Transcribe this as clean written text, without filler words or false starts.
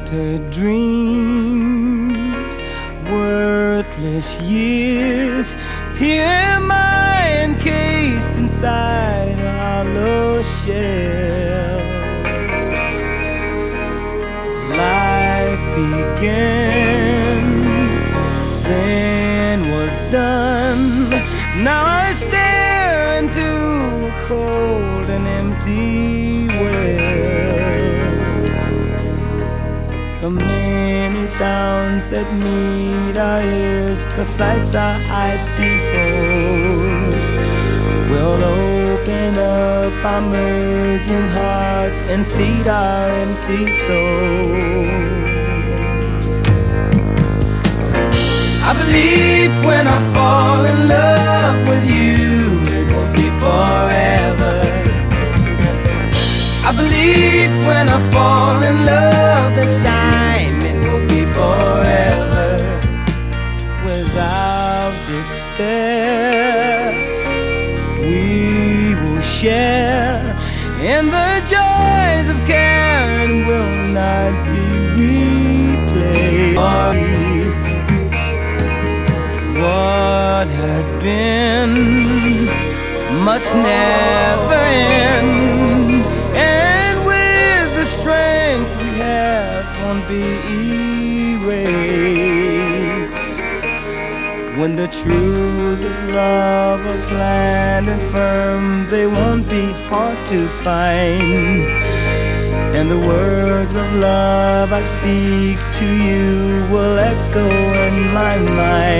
shattered dreams, worthless years. Here am I encased inside a hollow shell. Life began, then was done. Now I stare into a cold and empty well. The many sounds that meet our ears, the sights our eyes behold, will open up our merging hearts and feed our empty souls. I believe when I fall in love with you, it won't be forever. I believe when I fall in love this time, it will be forever. Without despair, we will share in the joys of care and will not be replaced. What has been must never end, and with the strength we have won't be erased. When the truth of love are planned and firm, they won't be hard to find. And the words of love I speak to you will echo in my mind.